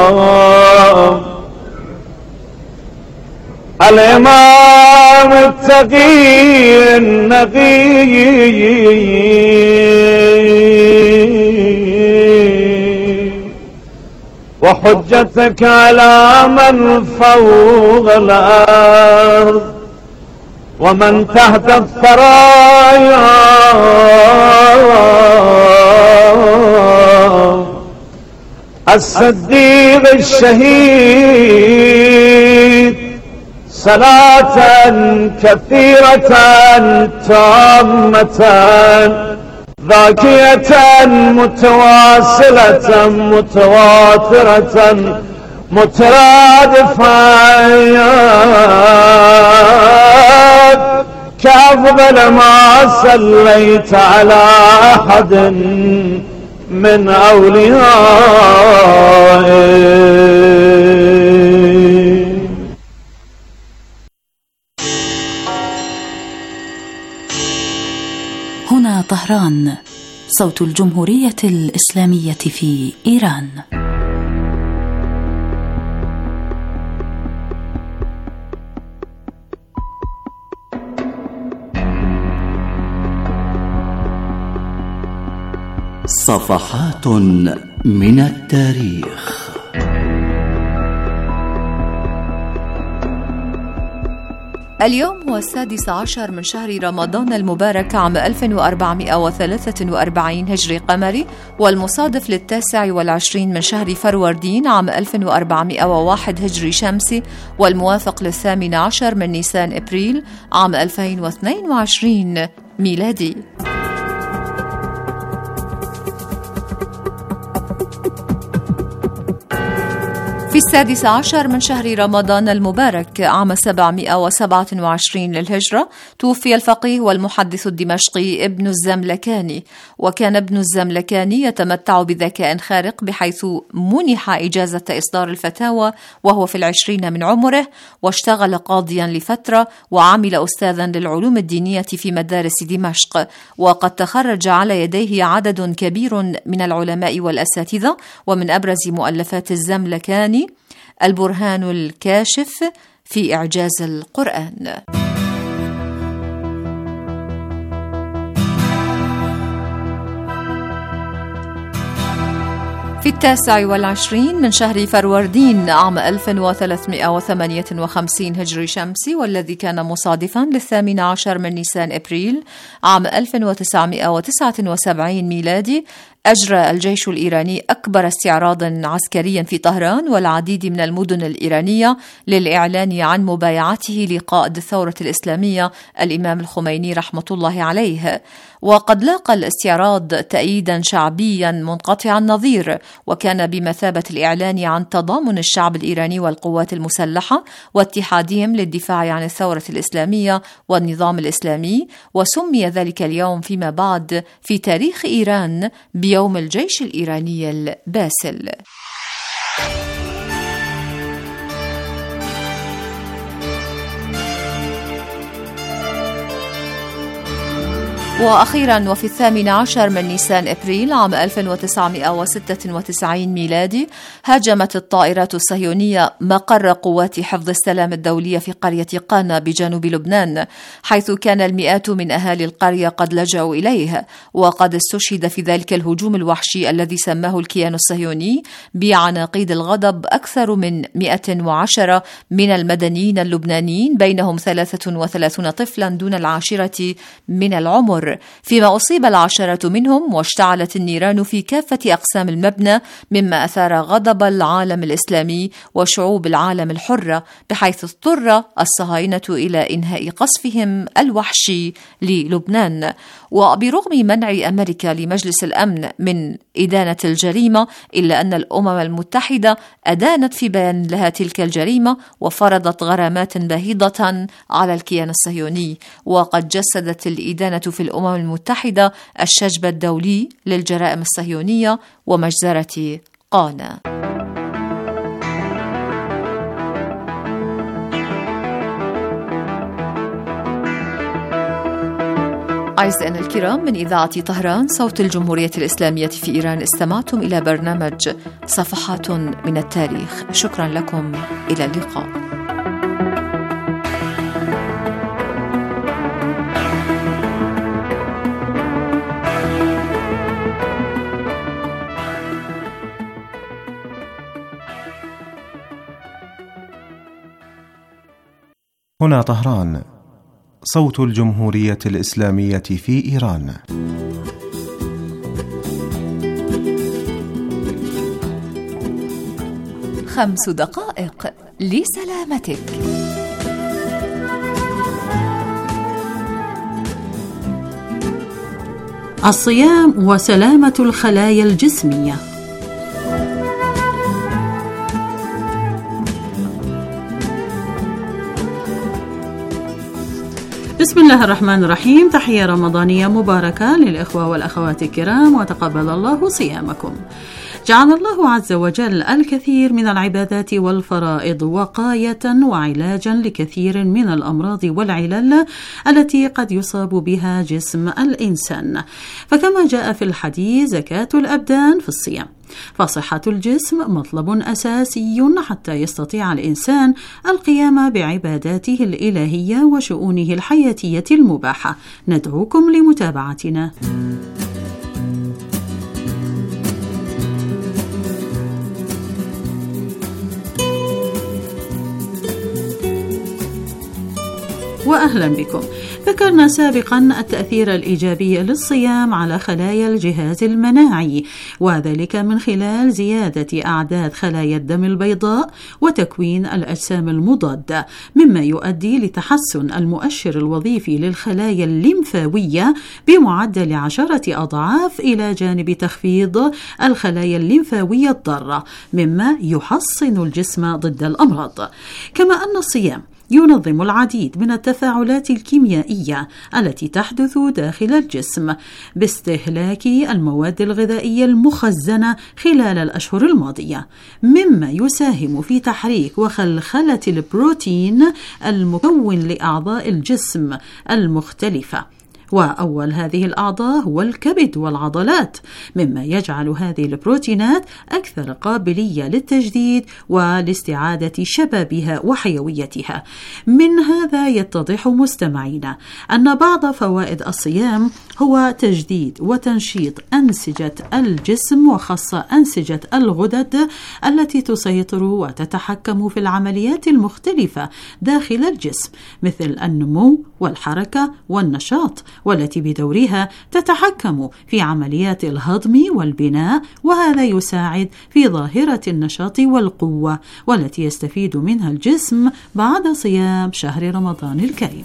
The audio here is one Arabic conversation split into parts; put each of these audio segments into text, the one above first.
الإمام التقي النقي وحجتك على من فوق الأرض ومن تحت الثرايا الصديق الشهيد صلاة كثيرة تامة ذاكية متواصلة متواترة مترادفة كأفضل ما صليت على أحد من أوليائه. هنا طهران، صوت الجمهورية الإسلامية في إيران. صفحات من التاريخ. اليوم هو 16 من شهر رمضان المبارك عام 1443 هجري قمري، والمصادف ل29 من شهر فروردين عام 1401 هجري شمسي، والموافق ل18 من نيسان إبريل عام 2022 ميلادي. في 16 من شهر رمضان المبارك عام 727 للهجرة توفي الفقيه والمحدث الدمشقي ابن الزملكاني. وكان ابن الزملكاني يتمتع بذكاء خارق، بحيث منح إجازة إصدار الفتاوى وهو في 20 من عمره، واشتغل قاضيا لفترة، وعمل أستاذا للعلوم الدينية في مدارس دمشق. وقد تخرج على يديه عدد كبير من العلماء والأساتذة، ومن أبرز مؤلفات الزملكاني البرهان الكاشف في إعجاز القرآن. في 29 من شهر فروردين عام 1358 هجري شمسي، والذي كان مصادفا ل18 من نيسان إبريل عام 1979 ميلادي، أجرى الجيش الإيراني أكبر استعراض عسكري في طهران والعديد من المدن الإيرانية للإعلان عن مبايعته لقائد الثورة الإسلامية الإمام الخميني رحمة الله عليه. وقد لاقى الاستعراض تأييدا شعبيا منقطع النظير، وكان بمثابة الإعلان عن تضامن الشعب الإيراني والقوات المسلحة واتحادهم للدفاع عن الثورة الإسلامية والنظام الإسلامي. وسمي ذلك اليوم فيما بعد في تاريخ إيران بيوم الجيش الإيراني الباسل. وأخيرا وفي 18 من نيسان إبريل عام 1996 ميلادي، هاجمت الطائرات الصهيونية مقر قوات حفظ السلام الدولية في قرية قانا بجنوب لبنان، حيث كان المئات من أهالي القرية قد لجأوا إليه. وقد استشهد في ذلك الهجوم الوحشي الذي سماه الكيان الصهيوني بعناقيد الغضب أكثر من 110 من المدنيين اللبنانيين، بينهم 33 طفلا دون العاشرة من العمر، فيما أصيب العشرة منهم، واشتعلت النيران في كافة أقسام المبنى، مما أثار غضب العالم الإسلامي وشعوب العالم الحرة، بحيث اضطر الصهاينة إلى إنهاء قصفهم الوحشي للبنان. وبرغم منع أمريكا لمجلس الأمن من إدانة الجريمة، إلا أن الأمم المتحدة أدانت في بيان لها تلك الجريمة، وفرضت غرامات باهظة على الكيان الصهيوني. وقد جسدت الإدانة في الأمم المتحدة الشجب الدولي للجرائم الصهيونية ومجزرة قانا. أعزائنا الكرام، من إذاعة طهران صوت الجمهورية الإسلامية في إيران، استمعتم إلى برنامج صفحات من التاريخ. شكرا لكم، إلى اللقاء. هنا طهران، صوت الجمهورية الإسلامية في إيران. خمس دقائق لسلامتك. الصيام وسلامة الخلايا الجسمية. بسم الله الرحمن الرحيم. تحية رمضانية مباركة للإخوة والأخوات الكرام، وتقبل الله صيامكم. جعل الله عز وجل الكثير من العبادات والفرائض وقاية وعلاجا لكثير من الأمراض والعلل التي قد يصاب بها جسم الإنسان، فكما جاء في الحديث زكاة الأبدان في الصيام، فصحة الجسم مطلب أساسي حتى يستطيع الإنسان القيام بعباداته الإلهية وشؤونه الحياتية المباحة. ندعوكم لمتابعتنا. وأهلا بكم. ذكرنا سابقا التأثير الإيجابي للصيام على خلايا الجهاز المناعي، وذلك من خلال زيادة أعداد خلايا الدم البيضاء وتكوين الأجسام المضادة، مما يؤدي لتحسن المؤشر الوظيفي للخلايا الليمفاوية بمعدل 10 أضعاف، إلى جانب تخفيض الخلايا الليمفاوية الضارة، مما يحصن الجسم ضد الأمراض. كما أن الصيام ينظم العديد من التفاعلات الكيميائية التي تحدث داخل الجسم باستهلاك المواد الغذائية المخزنة خلال الأشهر الماضية، مما يساهم في تحريك وخلخلة البروتين المكون لأعضاء الجسم المختلفة. وأول هذه الأعضاء هو الكبد والعضلات، مما يجعل هذه البروتينات أكثر قابلية للتجديد ولاستعادة شبابها وحيويتها. من هذا يتضح مستمعينا أن بعض فوائد الصيام هو تجديد وتنشيط أنسجة الجسم، وخاصة أنسجة الغدد التي تسيطر وتتحكم في العمليات المختلفة داخل الجسم، مثل النمو والحركة والنشاط، والتي بدورها تتحكم في عمليات الهضم والبناء، وهذا يساعد في ظاهرة النشاط والقوة، والتي يستفيد منها الجسم بعد صيام شهر رمضان الكريم.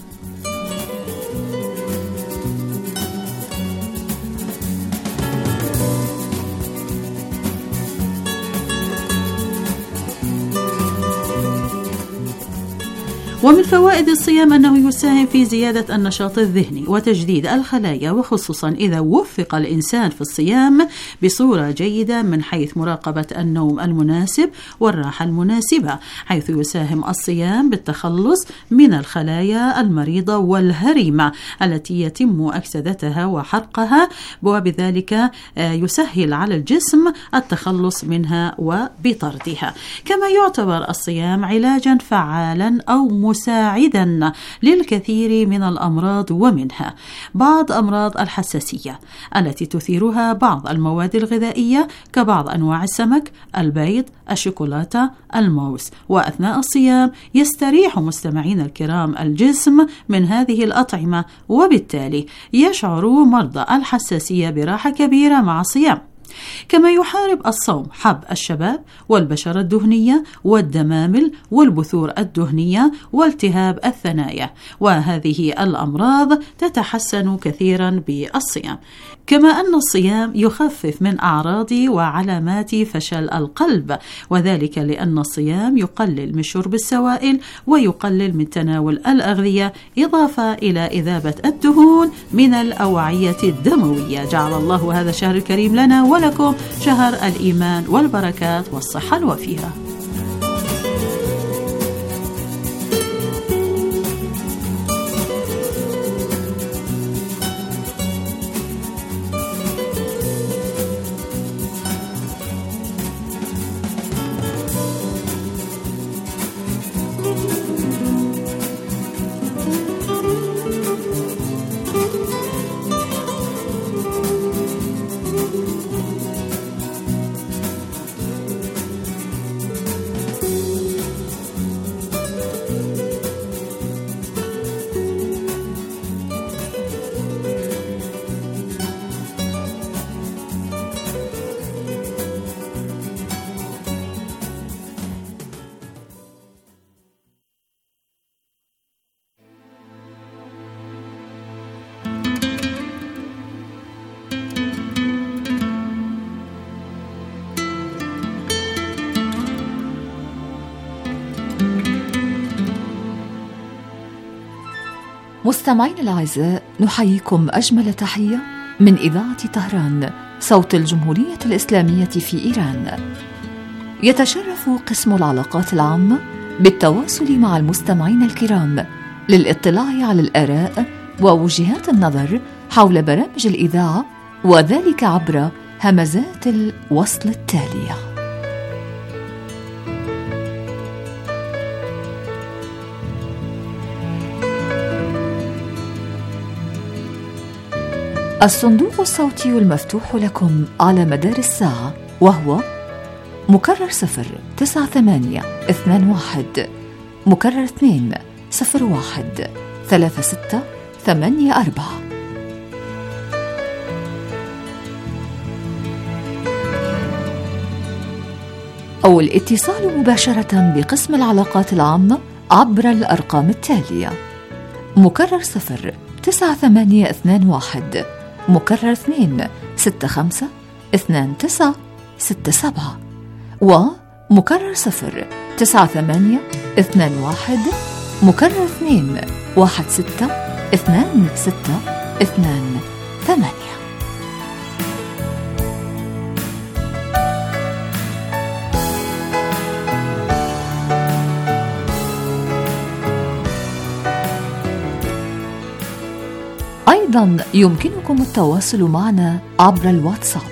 ومن فوائد الصيام أنه يساهم في زيادة النشاط الذهني وتجديد الخلايا، وخصوصا إذا وفق الإنسان في الصيام بصورة جيدة من حيث مراقبة النوم المناسب والراحة المناسبة، حيث يساهم الصيام بالتخلص من الخلايا المريضة والهرمة التي يتم أكسدتها وحرقها، وبذلك يسهل على الجسم التخلص منها وبطردها. كما يعتبر الصيام علاجا فعالا أو مساعدا للكثير من الأمراض، ومنها بعض أمراض الحساسية التي تثيرها بعض المواد الغذائية كبعض أنواع السمك، البيض، الشوكولاتة، الموز. وأثناء الصيام يستريح مستمعين الكرام الجسم من هذه الأطعمة، وبالتالي يشعر مرضى الحساسية براحة كبيرة مع الصيام. كما يحارب الصوم حب الشباب والبشرة الدهنية والدمامل والبثور الدهنية والتهاب الثنايا، وهذه الأمراض تتحسن كثيرا بالصيام. كما أن الصيام يخفف من أعراض وعلامات فشل القلب، وذلك لأن الصيام يقلل من شرب السوائل ويقلل من تناول الأغذية، إضافة إلى إذابة الدهون من الأوعية الدموية. جعل الله هذا الشهر الكريم لنا ولكم شهر الإيمان والبركات والصحة الوفيرة. مستمعين الأعزاء، نحييكم أجمل تحية من إذاعة طهران صوت الجمهورية الإسلامية في إيران. يتشرف قسم العلاقات العامة بالتواصل مع المستمعين الكرام للاطلاع على الآراء ووجهات النظر حول برامج الإذاعة، وذلك عبر همزات الوصل التالية. الصندوق الصوتي المفتوح لكم على مدار الساعة، وهو مكرر 09821 مكرر 201 3684. أو الاتصال مباشرة بقسم العلاقات العامة عبر الأرقام التالية: مكرر 09821 مكرر 265 2967 ومكرر 09821 مكرر 216 2628. أيضا يمكنكم التواصل معنا عبر الواتساب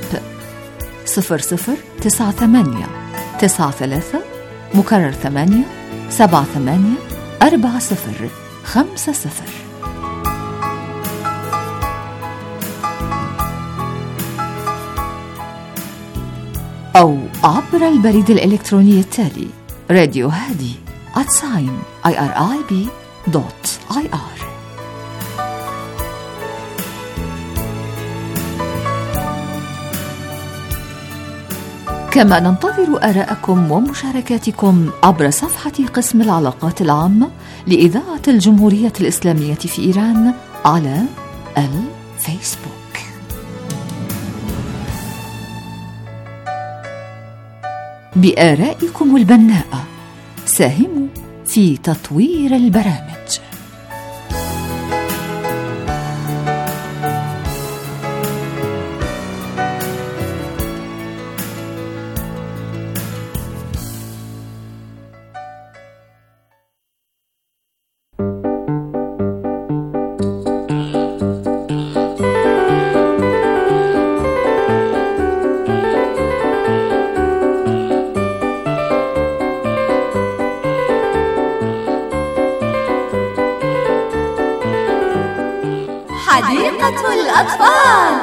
0098 93 مكرر 8 78 40 50 أو عبر البريد الإلكتروني التالي radiohadi@irib.ir. كما ننتظر آراءكم ومشاركاتكم عبر صفحة قسم العلاقات العامة لإذاعة الجمهورية الإسلامية في إيران على الفيسبوك. بآرائكم البناءة ساهموا في تطوير البرامج. حديقة الأطفال.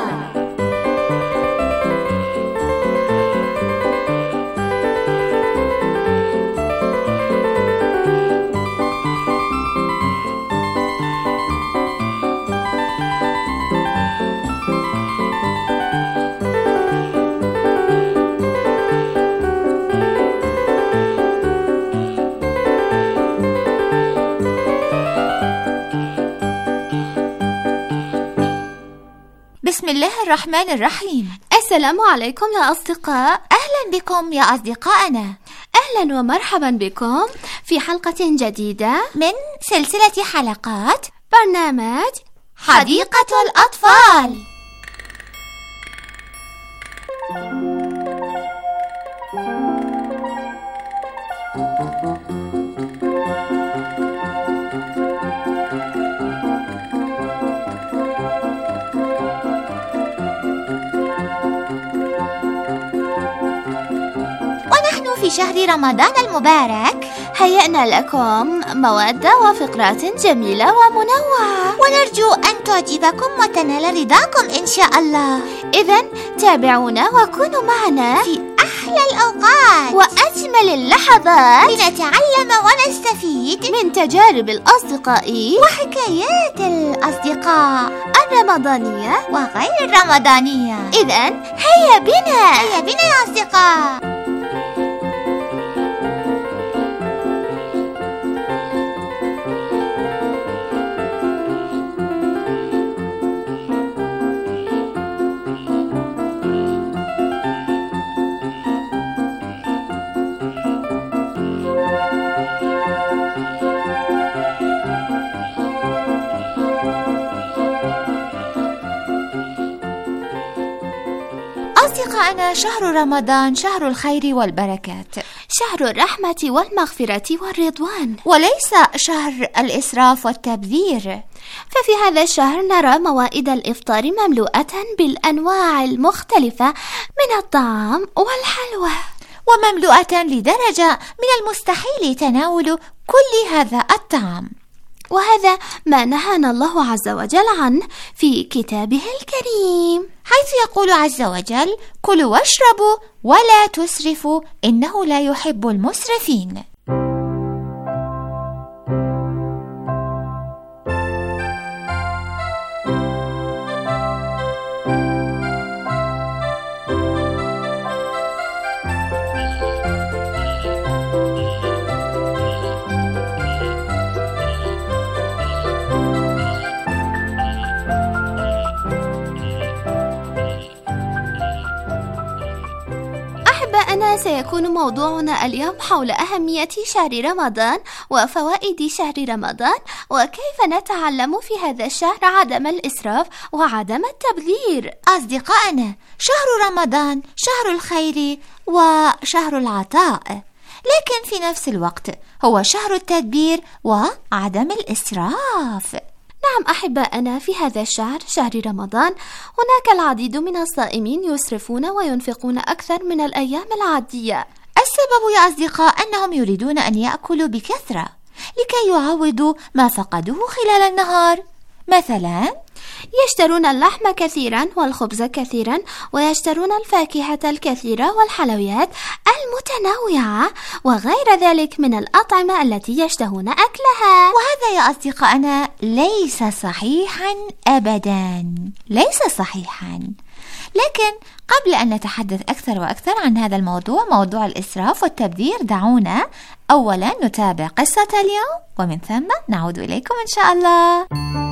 بسم الله الرحمن الرحيم. السلام عليكم يا أصدقاء. أهلا بكم يا أصدقائنا. أهلا ومرحبا بكم في حلقة جديدة من سلسلة حلقات برنامج حديقة الأطفال. في شهر رمضان المبارك هيأنا لكم مواد وفقرات جميلة ومنوعة، ونرجو أن تعجبكم وتنال رضاكم إن شاء الله. إذن تابعونا وكونوا معنا في أحلى الأوقات وأجمل اللحظات لنتعلم ونستفيد من تجارب الأصدقاء وحكايات الأصدقاء الرمضانية وغير الرمضانية. إذن هيا بنا يا أصدقاء. أصدقائنا، شهر رمضان شهر الخير والبركات، شهر الرحمة والمغفرة والرضوان، وليس شهر الإسراف والتبذير. ففي هذا الشهر نرى موائد الإفطار مملوءة بالأنواع المختلفة من الطعام والحلوى، ومملوءة لدرجة من المستحيل تناول كل هذا الطعام، وهذا ما نهانا الله عز وجل عنه في كتابه الكريم، حيث يقول عز وجل: كلوا واشربوا ولا تسرفوا إنه لا يحب المسرفين. سيكون موضوعنا اليوم حول أهمية شهر رمضان وفوائد شهر رمضان، وكيف نتعلم في هذا الشهر عدم الإسراف وعدم التبذير. أصدقائنا، شهر رمضان شهر الخير وشهر العطاء، لكن في نفس الوقت هو شهر التدبير وعدم الإسراف. نعم أحبائنا، في هذا الشهر، شهر رمضان، هناك العديد من الصائمين يسرفون وينفقون أكثر من الأيام العادية. السبب يا أصدقاء أنهم يريدون أن يأكلوا بكثرة لكي يعوضوا ما فقدوه خلال النهار. مثلا يشترون اللحم كثيرا والخبز كثيرا، ويشترون الفاكهة الكثيرة والحلويات المتنوعة وغير ذلك من الأطعمة التي يشتهون أكلها. وهذا يا أصدقائنا ليس صحيحا أبدا، ليس صحيحا. لكن قبل أن نتحدث أكثر وأكثر عن هذا الموضوع، موضوع الإسراف والتبذير، دعونا أولا نتابع قصة اليوم، ومن ثم نعود إليكم إن شاء الله.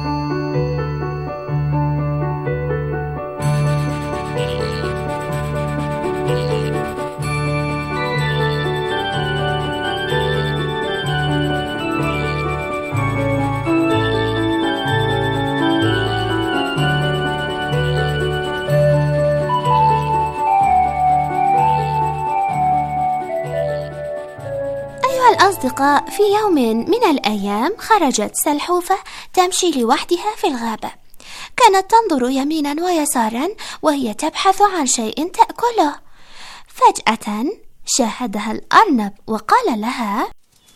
الأصدقاء، في يوم من الأيام خرجت سلحوفة تمشي لوحدها في الغابة. كانت تنظر يمينا ويسارا وهي تبحث عن شيء تأكله. فجأة شاهدها الأرنب وقال لها: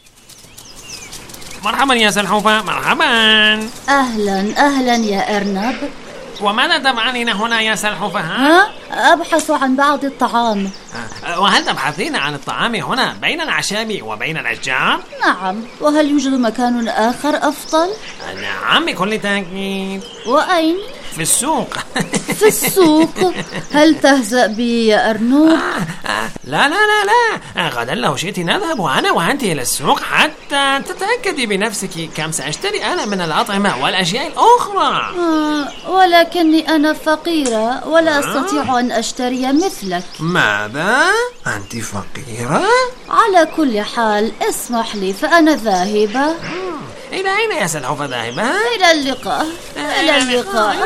مرحبا يا سلحوفة، مرحبا. أهلا يا أرنب. وماذا تفعلين هنا يا سلحوفة؟ أبحث عن بعض الطعام. وهل تبحثين عن الطعام هنا بين الأعشاب وبين الأشجار؟ نعم، وهل يوجد مكان آخر أفضل؟ نعم بكل تأكيد. وأين؟ في السوق. في السوق؟ هل تهزأ بي يا أرنوب؟ لا لا لا لا، غدا لو شئت نذهب أنا وأنت إلى السوق حتى تتأكدي بنفسك كم سأشتري أنا من الأطعمة والأشياء الأخرى. ولكني أنا فقيرة ولا أستطيع أن أشتري مثلك. ماذا؟ أنت فقيرة؟ على كل حال اسمح لي، فأنا ذاهبة. إلى أين يا سلحوفة ذاهبة؟ إلى اللقاء. إلى اللقاء.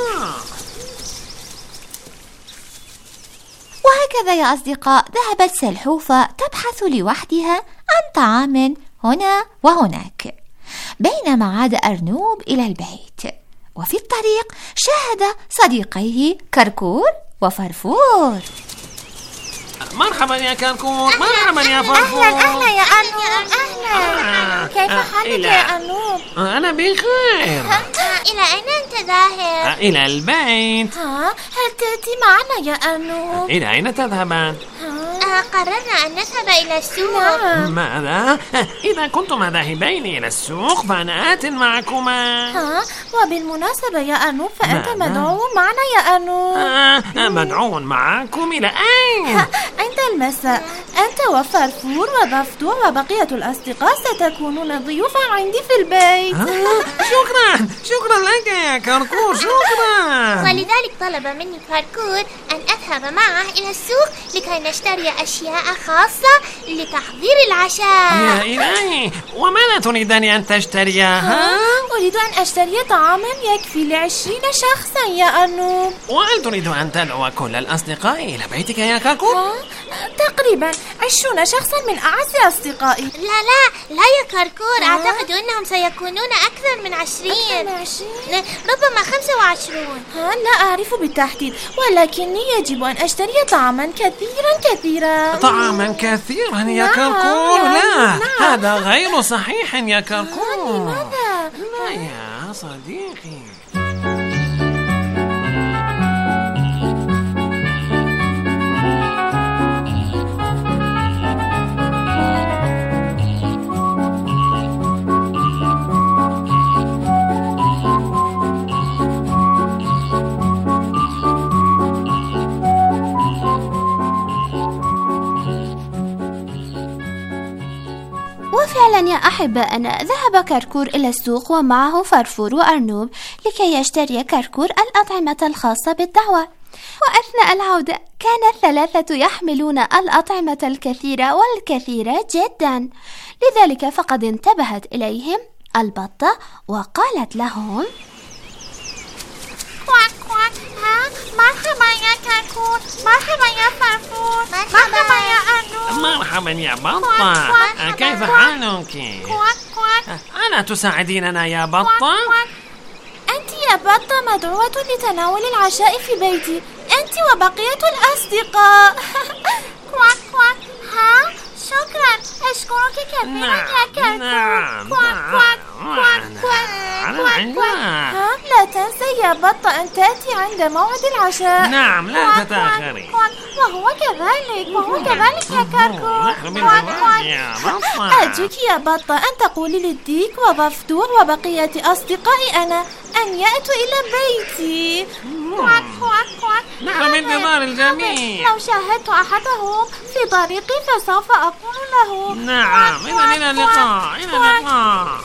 وهكذا يا أصدقاء ذهبت سلحوفة تبحث لوحدها عن طعام هنا وهناك، بينما عاد أرنوب إلى البيت، وفي الطريق شاهد صديقيه كركور وفرفور. مرحبا يا كركور، مرحبا يا فرفور. أهلا يا أرنوب. أهلا. كيف حالك يا أرنوب؟ أنا بخير. إلى أين أنت ذاهب؟ إلى البيت. هل تأتي معنا يا أرنوب؟ إلى أين تذهبان؟ قررنا أن نذهب إلى السوق. ماذا؟ إذا كنتما ذاهبين إلى السوق فأنا آت معكما. وبالمناسبة يا أرنوب، فأنت مدعو معنا يا أرنوب. مدعو معكم إلى أين؟ عند المساء أنت وفرفور وضفدع وبقية الأصدقاء ستكونون ضيوفا عندي في البيت. شكرا لك يا كركور، شكرا. ولذلك طلب مني كركور أن أذهب معه إلى السوق لكي نشتري أشياء خاصة لتحضير العشاء. يا إلهي، وماذا تريدان أن تشتريها؟ أريد أن أشتري طعاما يكفي ل20 شخصا يا أرنوب. وهل تريد أن تدعو كل الأصدقاء إلى بيتك يا كركور؟ تقريبا 20 شخصا من أعز أصدقائي. لا يا كركور، أعتقد أنهم سيكونون أكثر من 20. ربما 25. لا أعرف بالتحديد، ولكني يجب أن أشتري طعاما كثيرا. طعاما كثيرا يا كركور؟ لا، هذا غير صحيح يا كركور. لماذا؟ لا يا صديقي. وفعلا يا أحبائنا، ذهب كركور إلى السوق ومعه فرفور وأرنوب لكي يشتري كركور الأطعمة الخاصة بالدعوة. وأثناء العودة كان الثلاثة يحملون الأطعمة الكثيرة والكثيرة جدا، لذلك فقد انتبهت إليهم البطة وقالت لهم: مرحبا يا كركور، مرحبا يا فرفور، مرحبا يا أرنوب. مرحبا يا بطة، كيف حالك؟ ألا تساعديننا يا بطة؟ أنت يا بطة مدعوة لتناول العشاء في بيتي، أنت وبقية الأصدقاء. شكرا، أشكرك كثيرا يا كركور. لا تنسي يا بطة أن تأتي عند موعد العشاء. نعم، لا تتأخري. وهو كذلك يا كركور. أرجوك يا بطة أن تقولي للديك وضفدع وبقية أصدقائي أنا أن يأتوا إلى بيتي. نحن بانتظار الجميع. لو شاهدت أحدهم في طريقي فسوف أقول له. نعم، إلى اللقاء.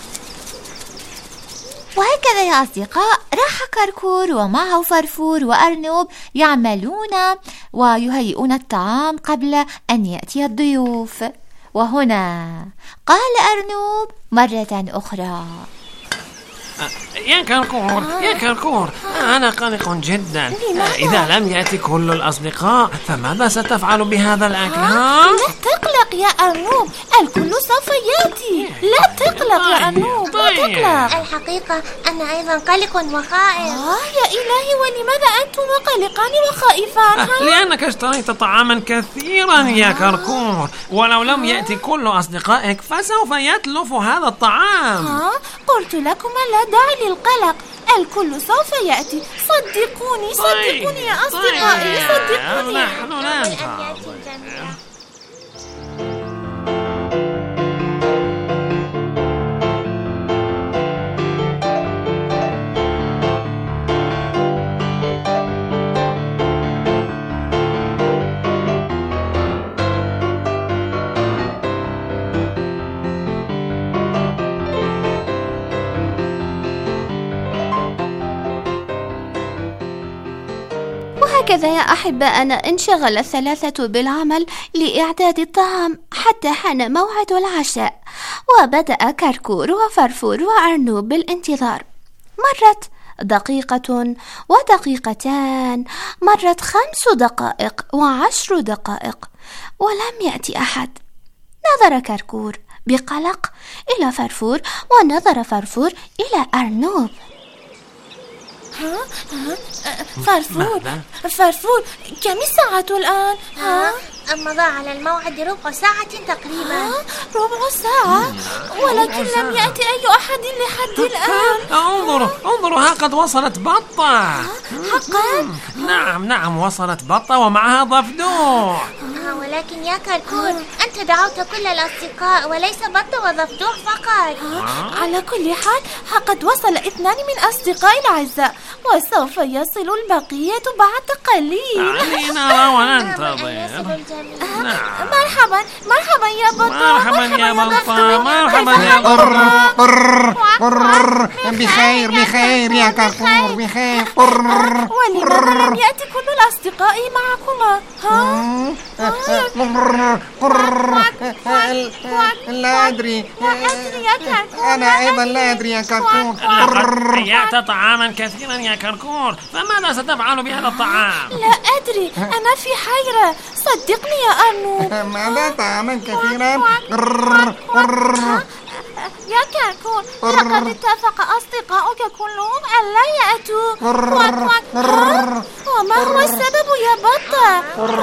وهكذا يا أصدقاء، راح كركور ومعه فرفور وأرنوب يعملون ويهيئون الطعام قبل أن يأتي الضيوف. وهنا قال أرنوب مرة أخرى: يا كركور، أنا قلق جدا. إذا لم يأتي كل الأصدقاء فماذا ستفعل بهذا الأكل؟ لا تقلق يا أرنوب، الكل سوف يأتي. لا تقلق يا أرنوب، لا تقلق. الحقيقة أنا أيضا قلق وخائف. يا إلهي، ولماذا أنتما قلقان وخائفان؟ لأنك اشتريت طعاما كثيرا يا كركور، ولو لم يأتي كل أصدقائك فسوف يتلف هذا الطعام. قلت لكما لا داعي للقلق، الكل سوف يأتي. صدقوني يا أصدقائي، صدقوني. نحن لا وهكذا يا أحبائنا انشغل الثلاثة بالعمل لإعداد الطعام حتى حان موعد العشاء، وبدأ كركور وفرفور وأرنوب بالانتظار. مرت دقيقة ودقيقتان، مرت 5 دقائق و10 دقائق ولم يأتي أحد. نظر كركور بقلق إلى فرفور، ونظر فرفور إلى أرنوب. فرفور، كم الساعة الآن؟ مضى على الموعد ربع ساعة تقريبا. ربع ساعة؟ ولكن لم يأتي أي أحد لحد الآن. انظروا، ها قد وصلت بطة. حقا؟ نعم، وصلت بطة ومعها ضفدع. ولكن يا كركور، أنت دعوت كل الأصدقاء وليس بطة وضفدع فقط. على كل حال قد وصل 2 من أصدقائي الأعزاء، وسوف يصل البقية بعد قليل. علينا وننتظر. مرحبا يا بطة. مرحبا يا بطة. بخير يا كركور، بخير. ولماذا لم يأتي كل الأصدقاء معكما؟ لا أدري أنا أيضا لا أدري يا كركور. لقد ضيعت طعاما كثيرا يا كركور، فماذا ستفعل بهذا الطعام؟ لا أدري، أنا في حيرة، صدقني يا أرنوب. ماذا طعاما كثيرا؟ يا كركور، لقد اتفق أصدقاؤك كلهم ألا يأتوا. وما هو السبب يا بطة؟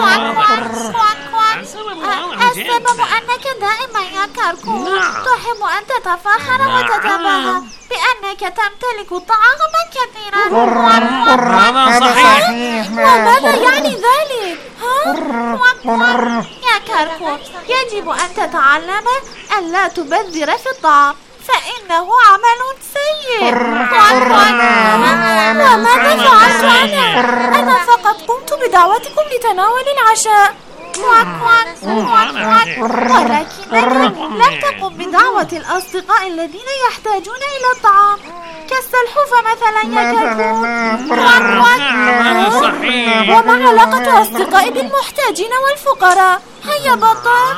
السبب أنك دائما يا كركور تحب أن تتفاخر وتتباهى بأنك تمتلك طعاما كثيرا. هذا صحيح. وماذا يعني ذلك؟ يا كركور، يجب أن تتعلم أن لا تبذر في الطعام، فإنه عمل سيء. وماذا فعلت أنا فقط قمت بدعوتكم لتناول العشاء، ولكنك لم تقم بدعوة الأصدقاء الذين يحتاجون إلى الطعام كالسلحفاة مثلا يا كركور. وما علاقة أصدقائي بالمحتاجين والفقراء؟ هيا بطة.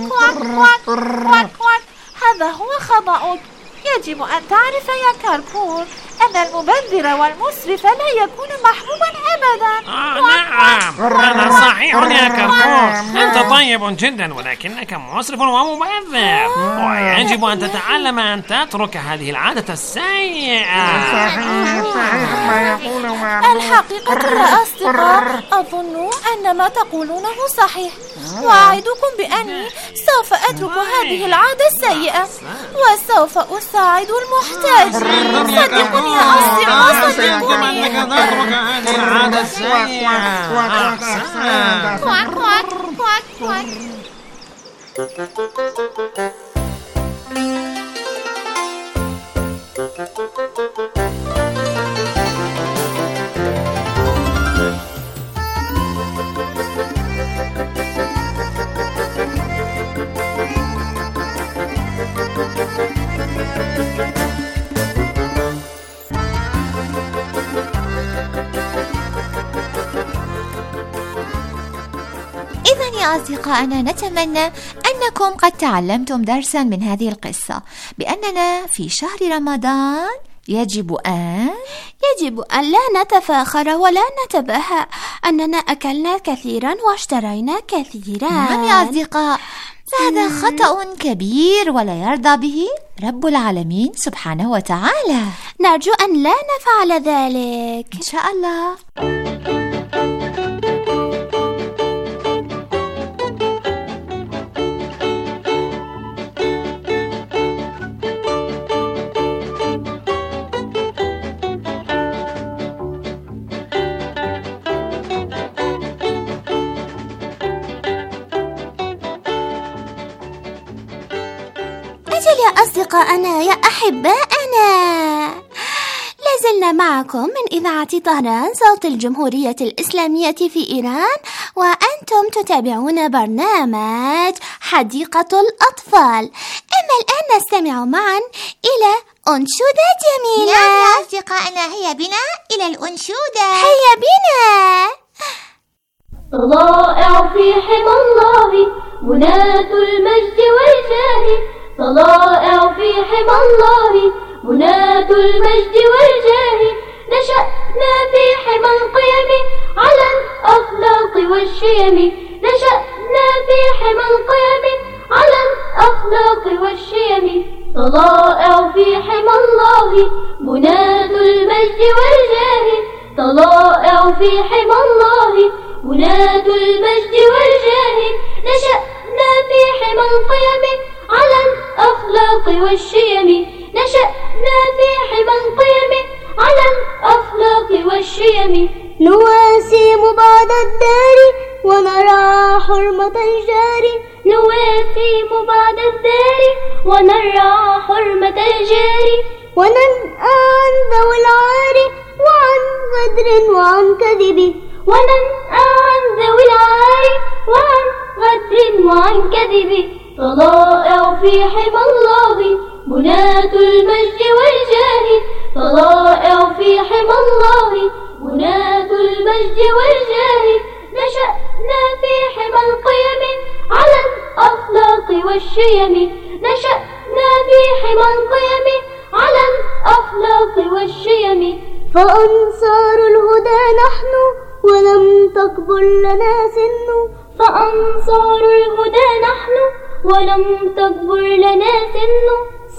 هذا هو خطأك. يجب أن تعرف يا كركور أن المبذر والمسرف لا يكون محبوبا أبدا. نعم، هذا صحيح يا كركور، أنت طيب جدا ولكنك مسرف ومبذر، ويجب أن تتعلم أن تترك هذه العادة السيئة. صحيح ما يقوله. الحقيقة يا أصدقاء، أظن أن ما تقولونه صحيح، وأعدكم بأني سوف أترك هذه العادة السيئة وسوف أساعد المحتاج. صدقوني يا أصدقاء، صدقوني. إذن يا أصدقائنا، نتمنى أنكم قد تعلمتم درسا من هذه القصة، بأننا في شهر رمضان يجب أن لا نتفاخر ولا نتباهى، أننا أكلنا كثيرا واشترينا كثيرا. نعم يا أصدقاء، فهذا خطأ كبير ولا يرضى به رب العالمين سبحانه وتعالى. نرجو أن لا نفعل ذلك إن شاء الله. أجل يا أصدقائنا يا أحبائنا، لازلنا معكم من إذاعة طهران صوت الجمهورية الإسلامية في إيران، وأنتم تتابعون برنامج حديقة الأطفال. أما الآن نستمع معا إلى أنشودة جميلة. نعم يا أصدقائنا، هيا بنا إلى الأنشودة. هيا بنا. طلائع في حمى الله بناة المجد والجاه، طلائع في حمى الله بناة المجد والجاه، نشأنا في حمى القيم على الأخلاق والشيم، نشأنا في حمى القيم على الأخلاق والشيم، طلائع في حمى الله بناة المجد والجاه، طلائع في حمى الله بناة المجد والجاه، نشأنا في حمى القيم على الأخلاق والشيم، نشأنا في حمى القيم على الأخلاق والشيم، نواسي بعد الدار ونرى حرمة الجار، نواسي بعد الدار ونرى حرمة الجار، وننأى عن ذوي العار وعن غدر وعن كذب، وننأى عن ذوي العار وعن غدر وعن كذب، طلائع في حمى الله بناة المجد والجاه، طلائع في حمى الله بناة المجد والجاه، نشأنا في حمى القيم على الأخلاق والشيم. نشأنا في حمى القيم على الأخلاق والشيم. فأنصار الهدى نحن ولم تكبر لنا سن. فأنصار الهدى نحن ولم تكبر لنا سن.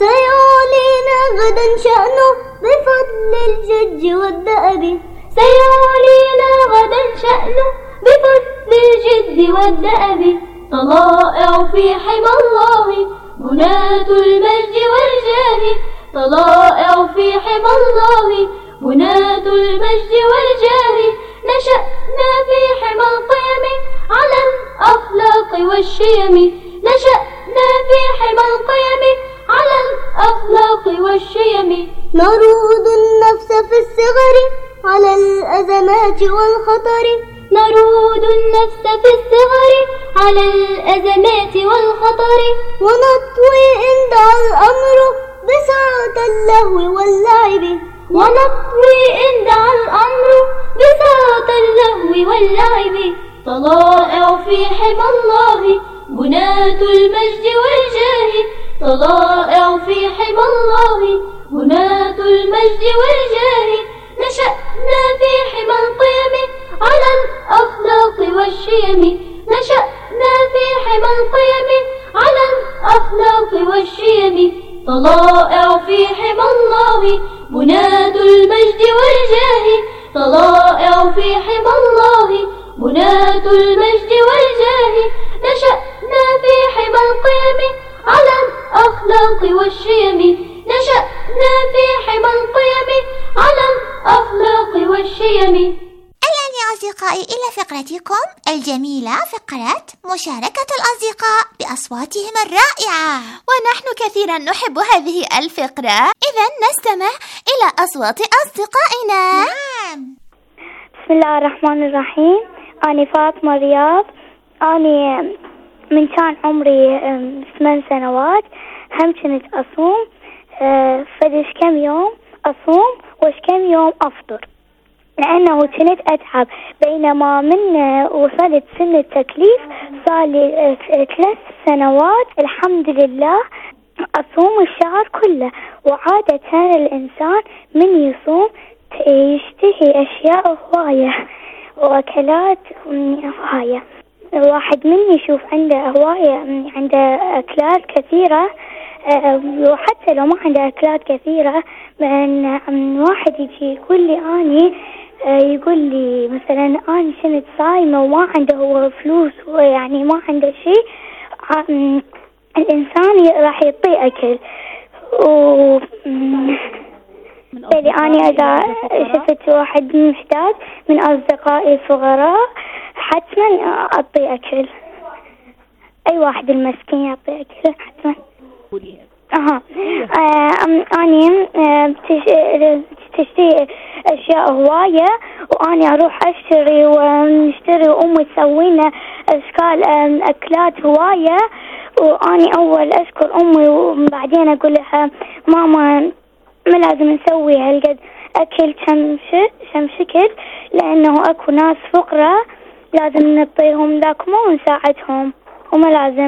سيعلينا غدا شأنه بفضل الجد والدأب. سيعلينا غدا شأنه بفضل الجد والدأب. طلائع في حمى الله بناة المجد والجاه. طلائع في حمى الله بناة المجد والجاه. نشأنا في حمى القيم على الأخلاق والشيم. نشأنا في حمى القيم على الأخلاق والشيم. نرود النفس في الصغر على الأزمات والخطر. نرود النفس في الصغر على الأزمات والخطر. ونطوي إن دعا الأمر بساعة اللهو واللعب. ونطوي إن دعا الأمر بساعة اللهو واللعب. طلائع في حمى الله بناة المجد والجاه. طلائع في حمى الله بناة المجد والجاه. نشأنا في حمى القيم على الأخلاق والشيم. نشأنا في حمى القيم على الأخلاق والشيم. طلائع في حمى الله بناة المجد والجاه. طلائع في حمى الله بناة المجد والجاه. نشأنا في حمى القيم على الأخلاق والشيم. نشأنا في حمى القيم على الأخلاق والشيم. الآن يا أصدقائي إلى فقرتكم الجميلة، فقرة مشاركة الأصدقاء بأصواتهم الرائعة. ونحن كثيرا نحب هذه الفقرة، إذن نستمع إلى أصوات أصدقائنا. نعم. بسم الله الرحمن الرحيم. أنا فاطمة رياض. أنا من كان عمري 8 سنوات هم كنت أصوم فدش كم يوم أصوم وش كم يوم أفطر، لأنه كنت أتعب. بينما من وصلت سن التكليف صار لي 3 سنوات الحمد لله أصوم الشهر كله. وعادة الإنسان من يصوم يشتهي أشياء هواية وأكلات هواية. الواحد من يشوف عنده هواية، عنده أكلات كثيرة، وحتى لو ما عنده أكلات كثيرة من واحد يجي يقول لي أني يقول لي مثلا أنا كنت صايمة وما عنده فلوس يعني ما عنده شيء، الإنسان راح يعطيه أكل. يعني أنا إذا شفت واحد محتاج من أصدقائي الصغراء حتما أعطيه أكل. أي واحد المسكين يعطيه أكل حتما. أنا تشتري أشياء هواية وأنا أروح أشتري ونشتري وأمي تسوي لنا أشكال أكلات هواية، وأنا أول أشكر أمي وبعدين أقول لها ماما ما لازم نسوي هالقد أكل كم شكل، لأنه أكو ناس فقراء لازم نعطيهم ذاك مو ونساعدهم، وما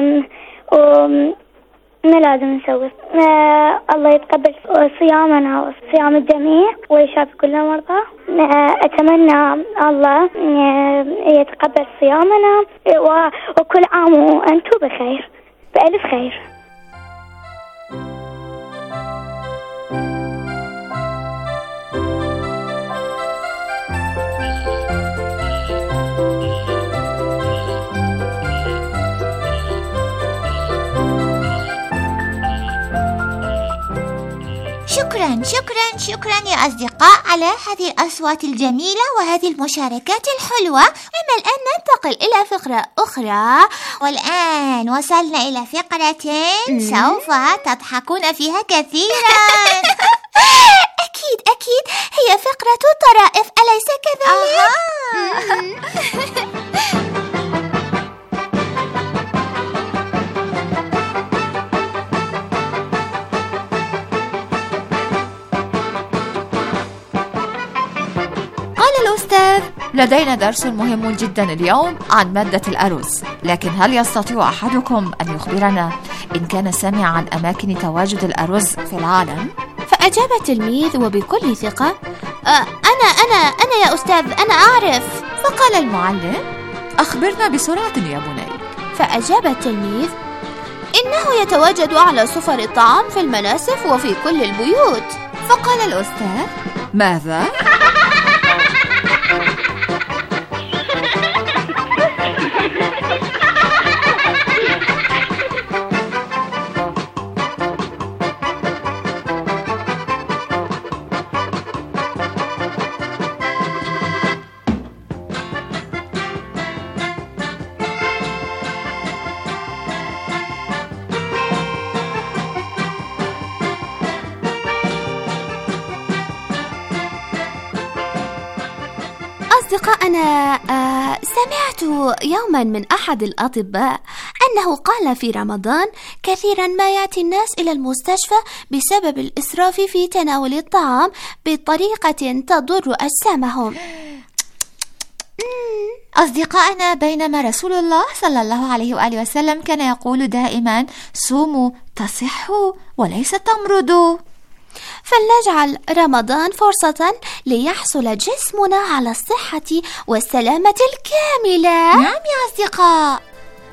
لازم نسوي. الله يتقبل صيامنا وصيام الجميع ويشافي كل مرضى. أتمنى الله يتقبل صيامنا وكل عام وأنتم بخير بألف خير. شكرا يا أصدقاء على هذه الأصوات الجميلة وهذه المشاركات الحلوة. أما الآن ننتقل إلى فقرة أخرى، والآن وصلنا إلى فقرة سوف تضحكون فيها كثيرا. أكيد هي فقرة طرائف، أليس كذلك؟ لدينا درس مهم جدا اليوم عن مادة الأرز، لكن هل يستطيع أحدكم أن يخبرنا إن كان سمع عن أماكن تواجد الأرز في العالم؟ فأجاب التلميذ وبكل ثقة: أنا يا أستاذ، أنا أعرف. فقال المعلم: أخبرنا بسرعة يا بني. فأجاب التلميذ: إنه يتواجد على سفر الطعام في المناسف وفي كل البيوت. فقال الأستاذ: ماذا؟ أنا سمعت يوما من أحد الأطباء أنه قال في رمضان كثيرا ما يأتي الناس إلى المستشفى بسبب الإسراف في تناول الطعام بطريقة تضر أجسامهم. أصدقائنا، بينما رسول الله صلى الله عليه وآله وسلم كان يقول دائما: صوموا تصحوا وليس تمرضوا. فلنجعل رمضان فرصة ليحصل جسمنا على الصحة والسلامة الكاملة. نعم يا أصدقاء.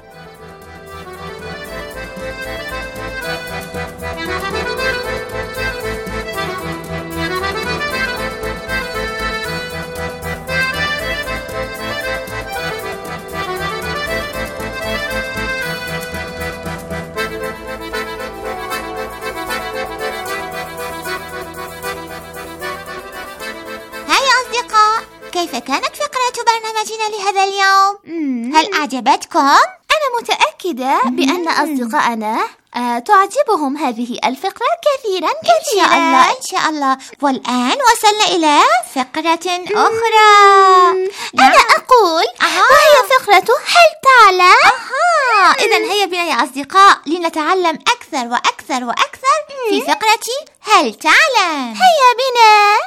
كيف كانت فقرة برنامجنا لهذا اليوم؟ هل أعجبتكم؟ أنا متأكدة بأن أصدقائنا تعجبهم هذه الفقرة كثيرا. إن شاء الله. والآن وصلنا إلى فقرة أخرى. أنا أقول وهي فقرة هل تعلم؟ إذن هيا بنا يا أصدقاء لنتعلم أكثر وأكثر وأكثر في فقرة هل تعلم. هيا بنا.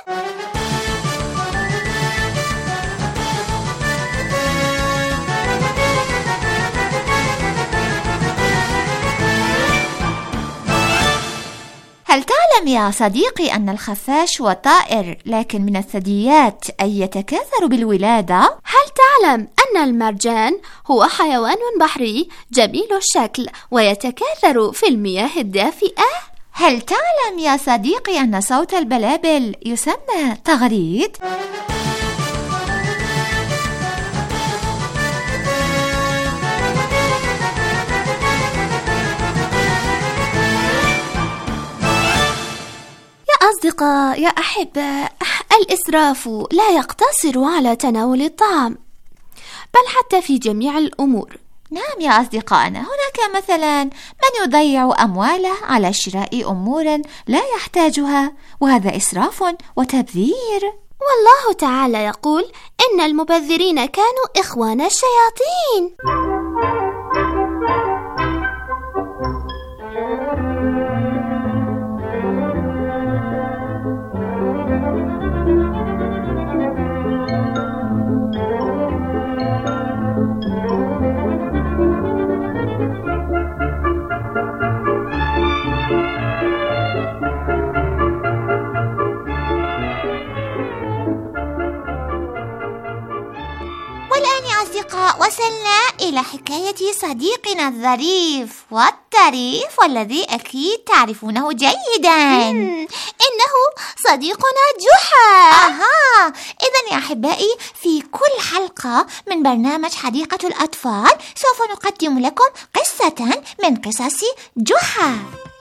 هل تعلم يا صديقي أن الخفاش هو طائر لكن من الثدييات أي يتكاثر بالولادة؟ هل تعلم أن المرجان هو حيوان بحري جميل الشكل ويتكاثر في المياه الدافئة؟ هل تعلم يا صديقي أن صوت البلابل يسمى تغريد؟ أصدقاء يا أحباء، الإسراف لا يقتصر على تناول الطعام بل حتى في جميع الأمور. نعم يا أصدقائنا، هناك مثلا من يضيع أمواله على شراء أمور لا يحتاجها، وهذا إسراف وتبذير. والله تعالى يقول: إن المبذرين كانوا إخوان الشياطين. وصلنا إلى حكاية صديقنا الظريف والطريف والذي أكيد تعرفونه جيدا. إنه صديقنا جحا. إذن يا أحبائي، في كل حلقة من برنامج حديقة الأطفال سوف نقدم لكم قصة من قصص جحا.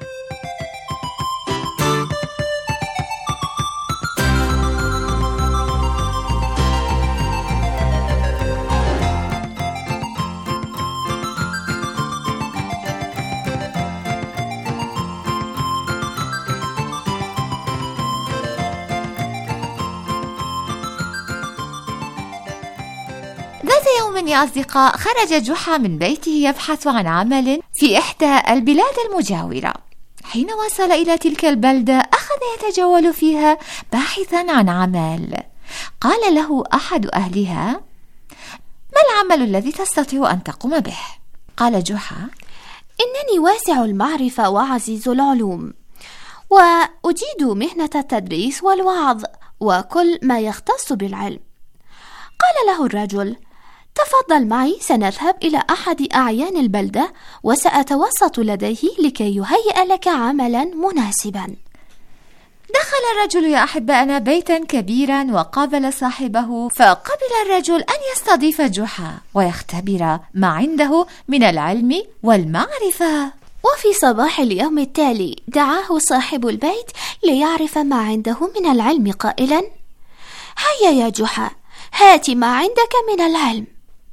ذات يوم يا أصدقاء، خرج جحا من بيته يبحث عن عمل في إحدى البلاد المجاورة. حين وصل إلى تلك البلدة أخذ يتجول فيها باحثا عن عمل، قال له أحد أهلها: ما العمل الذي تستطيع أن تقوم به؟ قال جحا: إنني واسع المعرفة وعزيز العلوم، وأجيد مهنة التدريس والوعظ وكل ما يختص بالعلم. قال له الرجل: تفضل معي، سنذهب إلى أحد أعيان البلدة وسأتوسط لديه لكي يهيئ لك عملا مناسبا. دخل الرجل يا أحبائنا بيتا كبيرا وقابل صاحبه، فقبل الرجل أن يستضيف جحا ويختبر ما عنده من العلم والمعرفة. وفي صباح اليوم التالي دعاه صاحب البيت ليعرف ما عنده من العلم قائلا: هيا يا جحا، هات ما عندك من العلم.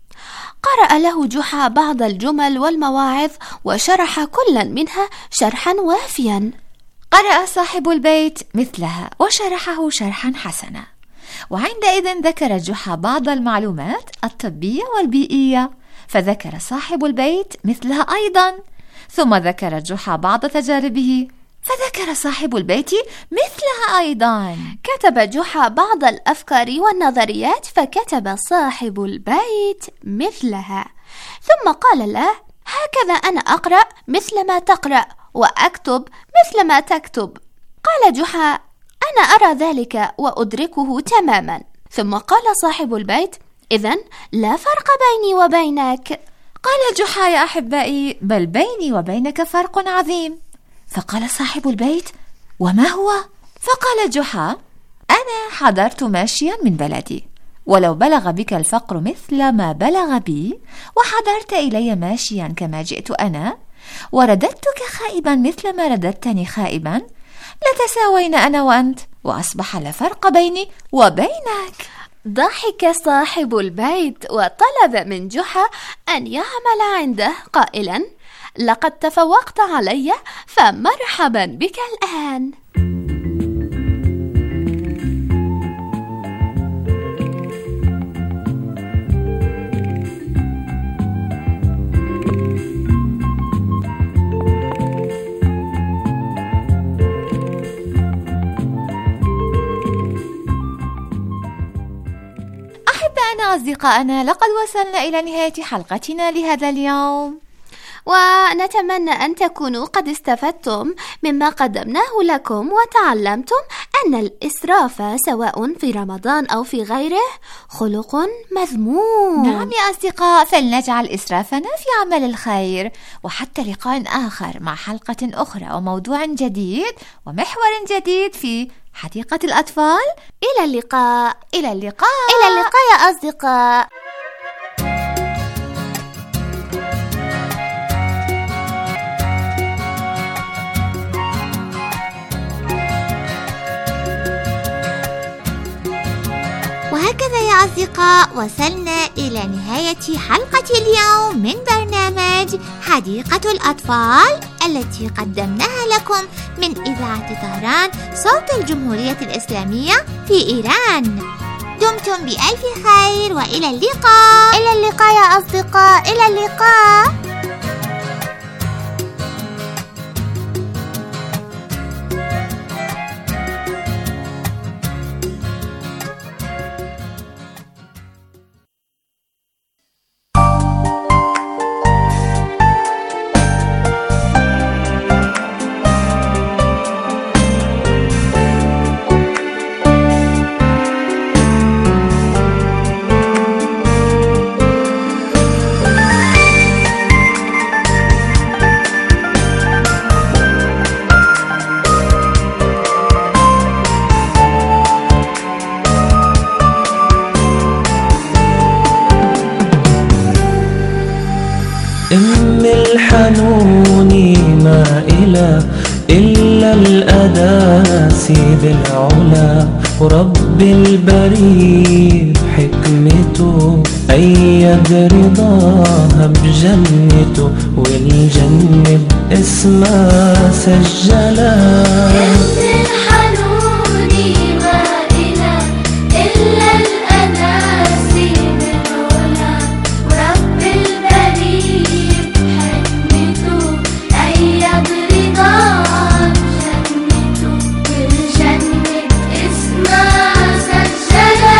قرأ له جحا بعض الجمل والمواعظ وشرح كلا منها شرحا وافيا. قرأ صاحب البيت مثلها وشرحه شرحا حسنا، وعندئذ ذكر جحا بعض المعلومات الطبية والبيئية، فذكر صاحب البيت مثلها أيضا، ثم ذكر جحا بعض تجاربه، فذكر صاحب البيت مثلها أيضا. كتب جحا بعض الأفكار والنظريات، فكتب صاحب البيت مثلها، ثم قال له: هكذا أنا أقرأ مثل ما تقرأ، وأكتب مثل ما تكتب. قال جحا: أنا أرى ذلك وأدركه تماما. ثم قال صاحب البيت: إذن لا فرق بيني وبينك. قال جحا: يا أحبائي، بل بيني وبينك فرق عظيم. فقال صاحب البيت: وما هو؟ فقال جحا: أنا حضرت ماشيا من بلدي، ولو بلغ بك الفقر مثل ما بلغ بي، وحضرت إلي ماشيا كما جئت أنا، ورددتك خائبا مثل ما رددتني خائبا، لتساوينا أنا وأنت، وأصبح لا فرق بيني وبينك. ضحك صاحب البيت وطلب من جحا أن يعمل عنده قائلا: لقد تفوقت علي، فمرحبا بك الآن. أحبائنا أصدقائنا، لقد وصلنا إلى نهاية حلقتنا لهذا اليوم، ونتمنى أن تكونوا قد استفدتم مما قدمناه لكم، وتعلمتم أن الإسراف سواء في رمضان أو في غيره خلق مذموم. نعم يا أصدقاء، فلنجعل إسرافنا في عمل الخير. وحتى لقاء آخر مع حلقة أخرى وموضوع جديد ومحور جديد في حديقة الأطفال. إلى اللقاء. إلى اللقاء. إلى اللقاء يا أصدقاء. وهكذا يا أصدقاء وصلنا إلى نهاية حلقة اليوم من برنامج حديقة الأطفال التي قدمناها لكم من إذاعة طهران صوت الجمهورية الإسلامية في إيران. دمتم بألف خير وإلى اللقاء. إلى اللقاء يا أصدقاء. إلى اللقاء. أم الحنون ما إله إلا الأداسي بالعلا، ورب البرية حكمته أيد رضاها بجنته، والجنة باسمها سجلها. سجلها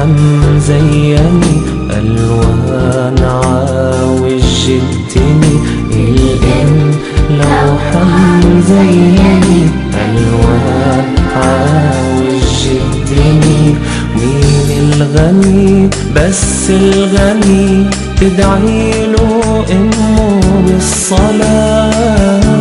مزيني ألوان عاوز جدني الإن لوحة مزيني ألوان عاوز جدني مين الغني بس الغني تدعيله أمه بالصلاة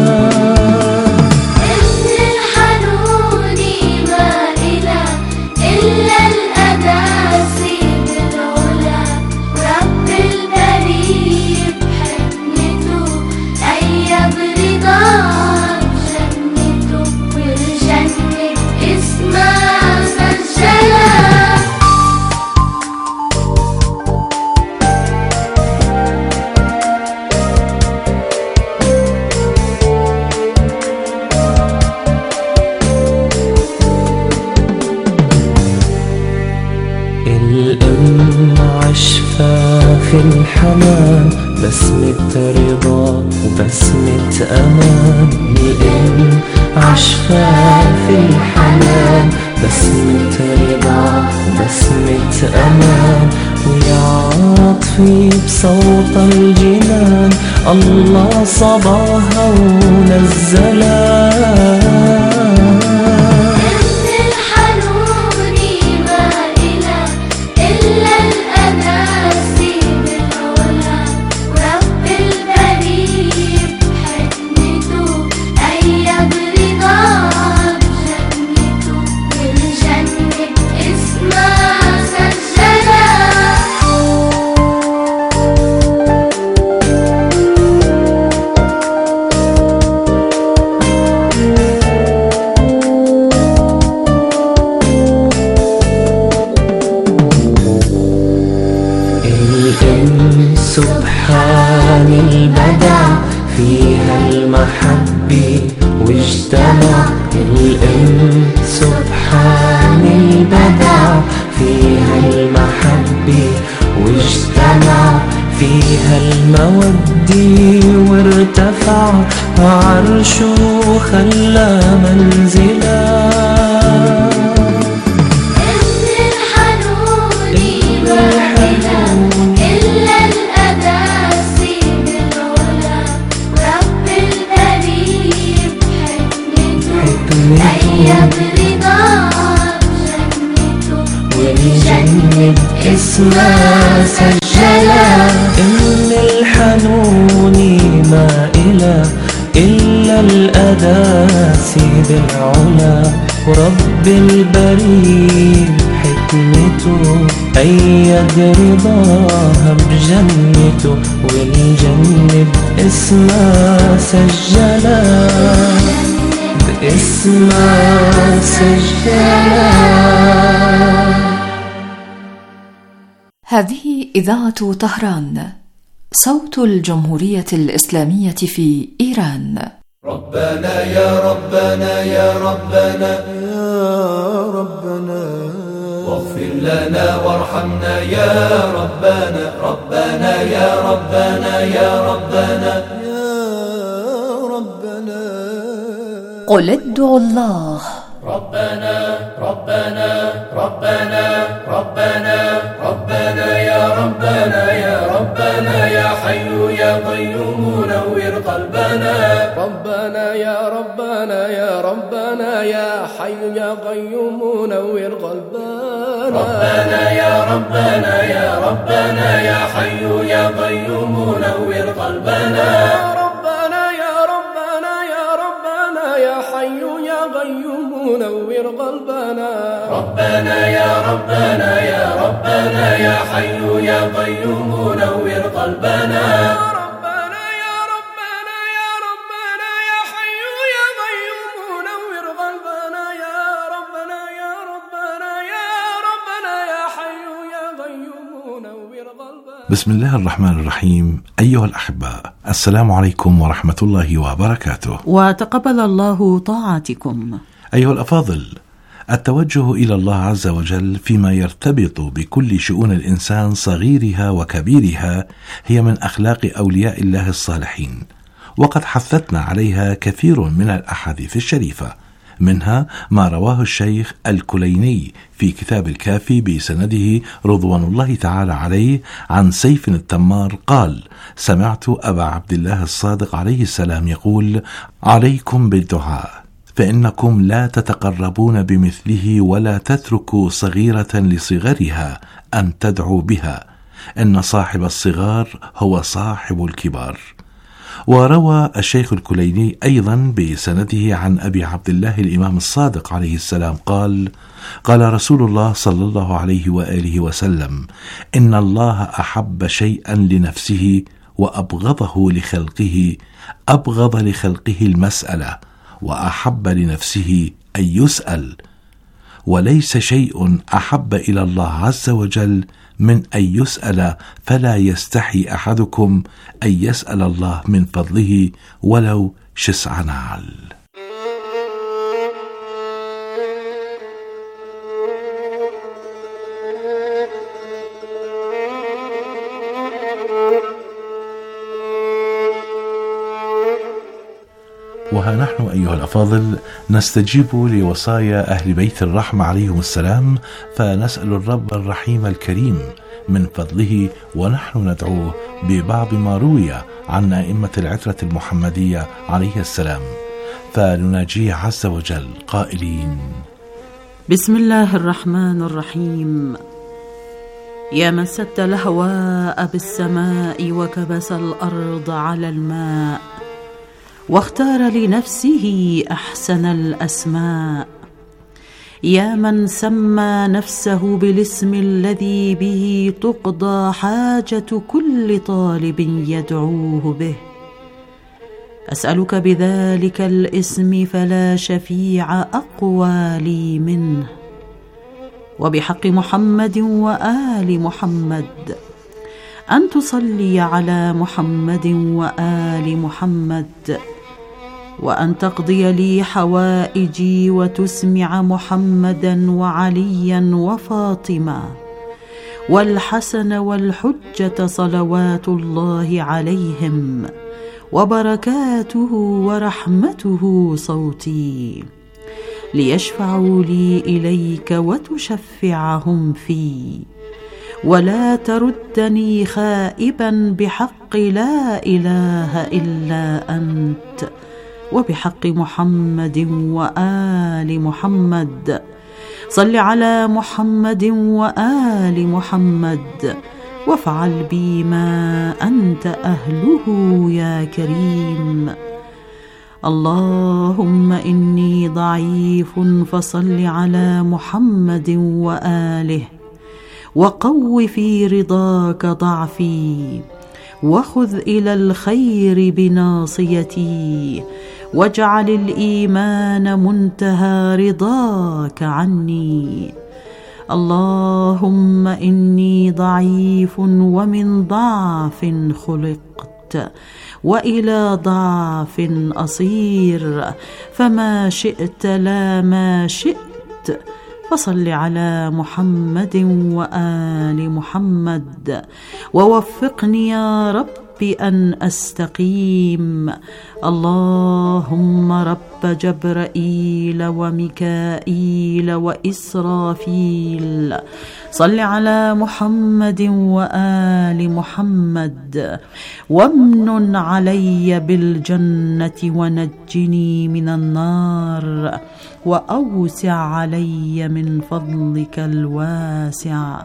الأم عشفة في الحنان بسمة رضا وبسمة أمان الأم عشفة في الحنان بسمة رضا وبسمة أمان ويا عاطفي بصوت الجنان الله صباها ونزلها سبحان البدع فيها المحبة واجتمع الأم سبحان البدع فيها المحبة واجتمع فيها المودة وارتفع عرشه خلى منزلا والجنة اسمها سجلة إن الحنون ما إله إلا الأداسي بالعلا ورب البريد حكمته أيد رضاها بجنته والجنة اسمها سجلة باسمها سجلة. هذه إذاعة طهران صوت الجمهورية الإسلامية في إيران. ربنا يا ربنا يا ربنا يا ربنا واغفر لنا وارحمنا يا ربنا ربنا يا ربنا يا ربنا يا ربنا قل ادعوا الله ربنا ربنا ربنا ربنا ربنا يا ربنا يا ربنا يا حي يا قيوم نور قلبنا ربنا يا ربنا يا ربنا يا حي يا قيوم نور قلبنا ربنا يا ربنا يا ربنا يا حي يا قيوم نور قلبنا ربنا يا ربنا يا ربنا يا حي يا قيوم نور قلبنا ربنا يا ربنا يا ربنا يا حي يا قيوم نور قلبنا ربنا يا ربنا يا ربنا يا حي يا قيوم نور قلبنا يا ربنا يا ربنا يا ربنا يا حي يا قيوم نور قلبنا. بسم الله الرحمن الرحيم. أيها الأحباء، السلام عليكم ورحمة الله وبركاته، وتقبل الله طاعتكم. أيها الأفاضل، التوجه إلى الله عز وجل فيما يرتبط بكل شؤون الإنسان صغيرها وكبيرها هي من أخلاق أولياء الله الصالحين، وقد حثتنا عليها كثير من الأحاديث الشريفة، منها ما رواه الشيخ الكليني في كتاب الكافي بسنده رضوان الله تعالى عليه عن سيف التمار قال: سمعت أبا عبد الله الصادق عليه السلام يقول: عليكم بالدعاء، فإنكم لا تتقربون بمثله ولا تتركوا صغيرة لصغرها أن تدعوا بها، إن صاحب الصغار هو صاحب الكبار. وروى الشيخ الكليني أيضا بسنده عن أبي عبد الله الإمام الصادق عليه السلام قال: قال رسول الله صلى الله عليه وآله وسلم: إن الله أحب شيئا لنفسه وأبغضه لخلقه، أبغض لخلقه المسألة، وأحب لنفسه أن يسأل، وليس شيء أحب إلى الله عز وجل من أن يسأل، فلا يستحي أحدكم أن يسأل الله من فضله ولو شسع نعل. وها نحن أيها الأفاضل نستجيب لوصايا أهل بيت الرحمة عليهم السلام، فنسأل الرب الرحيم الكريم من فضله ونحن ندعوه ببعض ما روي عن أئمة العترة المحمدية عليه السلام، فنناجيه عز وجل قائلين: بسم الله الرحمن الرحيم. يا من سد الهواء بالسماء وكبس الأرض على الماء، واختار لنفسه أحسن الأسماء، يا من سمى نفسه بالاسم الذي به تقضى حاجة كل طالب يدعوه به، أسألك بذلك الاسم فلا شفيع أقوى لي منه، وبحق محمد وآل محمد أن تصلي على محمد وآل محمد، وأن تقضي لي حوائجي وتسمع محمدا وعليا وفاطمة والحسن والحجة صلوات الله عليهم وبركاته ورحمته صوتي، ليشفعوا لي إليك وتشفعهم في، ولا تردني خائبا بحق لا إله إلا أنت، وبحق محمد وآل محمد. صل على محمد وآل محمد، وافعل بي ما أنت أهله يا كريم. اللهم إني ضعيف فصل على محمد وآله، وقو في رضاك ضعفي، وخذ إلى الخير بناصيتي، واجعل الإيمان منتهى رضاك عني. اللهم إني ضعيف ومن ضعف خلقت، وإلى ضعف أصير، فما شئت لا ما شئت، فصل على محمد وآل محمد، ووفقني يا رب أن أستقيم. اللهم رب جبرائيل وميكائيل وإسرافيل، صل على محمد وآل محمد، وامنن علي بالجنة ونجني من النار، وأوسع علي من فضلك الواسع.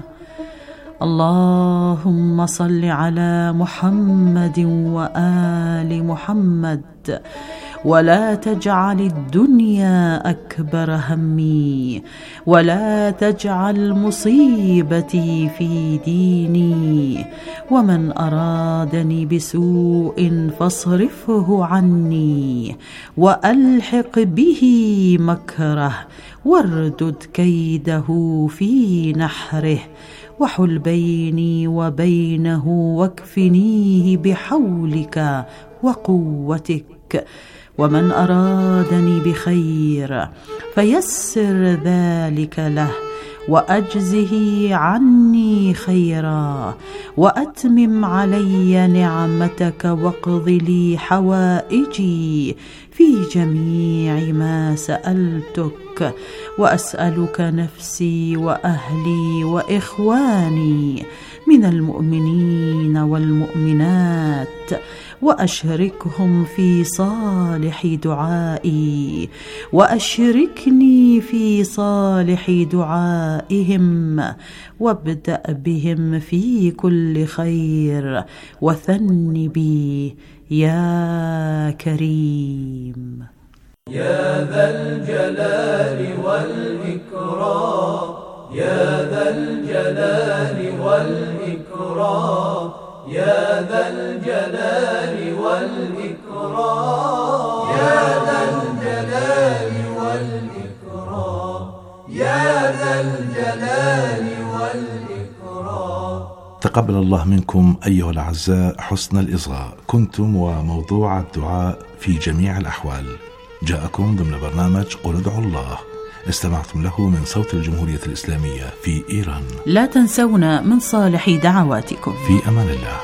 اللهم صل على محمد وآل محمد، ولا تجعل الدنيا أكبر همي، ولا تجعل مصيبتي في ديني، ومن أرادني بسوء فاصرفه عني، وألحق به مكره، واردد كيده في نحره، وحل بيني وبينه، واكفنيه بحولك وقوتك. ومن أرادني بخير فيسر ذلك له، وأجزه عني خيرا، وأتمم علي نعمتك واقض لي حوائجي في جميع ما سألتك، وأسألك نفسي وأهلي وإخواني من المؤمنين والمؤمنات، وأشركهم في صالح دعائي، وأشركني في صالح دعائهم، وابدأ بهم في كل خير، وثن بي يا كريم. يا ذا الجلال والإكرام، يا ذا الجلال والإكرام، يا ذا الجلال والإكرام، يا ذا الجلال والإكرام، يا ذا الجلال والإكرام. تقبل الله منكم أيها الأعزاء حسن الإصغاء. كنتم وموضوع الدعاء في جميع الأحوال جاءكم ضمن برنامج قل ادعوا الله، استمعتم له من صوت الجمهورية الإسلامية في إيران. لا تنسونا من صالح دعواتكم. في أمان الله.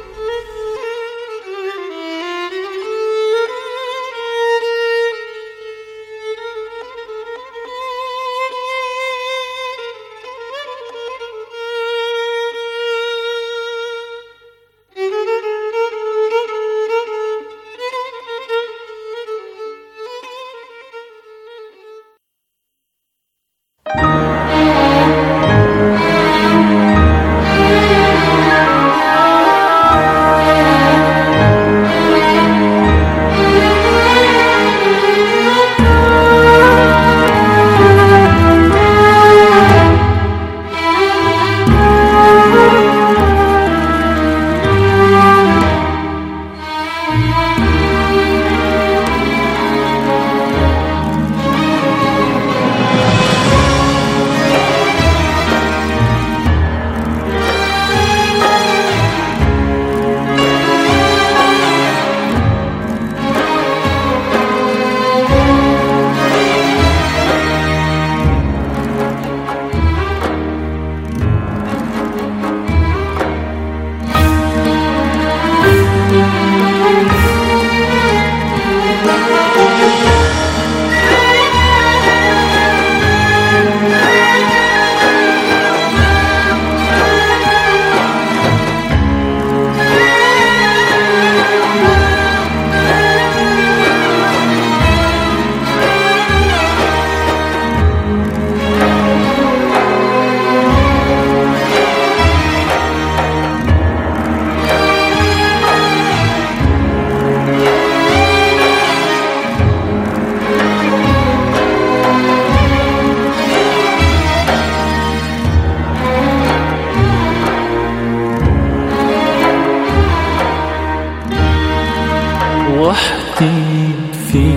في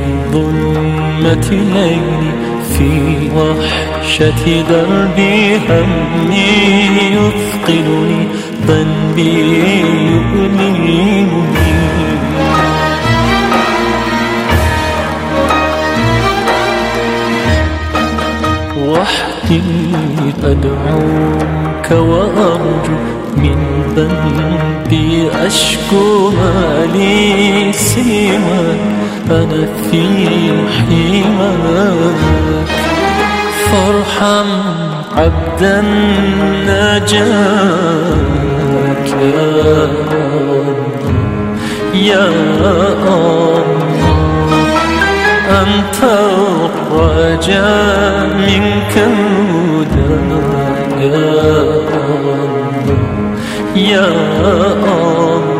ظلمة ليلي، في وحشة دربي همي يثقلني، ذنبي يؤلمني. وحدي أدعوك وأرجو، من ذنبي أشكو ما لي سواك، أنا في حماك. فارحم عبدا نجاك يا الله، أنت الرجاء منك هداك يا الله.